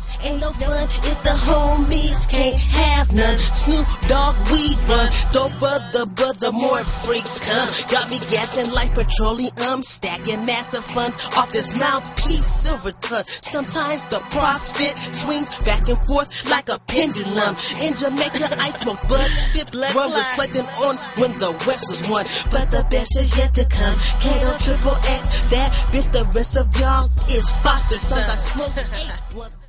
Ain't no fun if the homies can't have none. Snoop Dogg, weed run. Dope brother, more freaks come. Got me gassing like petroleum, stacking massive funds off this mouthpiece, silver ton. Sometimes the profit swings back and forth like a pendulum. In Jamaica, I smoke bud, sip rum, reflecting on when the West was won. But the best is yet to come. Kato triple X, that bitch, the rest of y'all is Foster Sons. I smoked 8 blunts.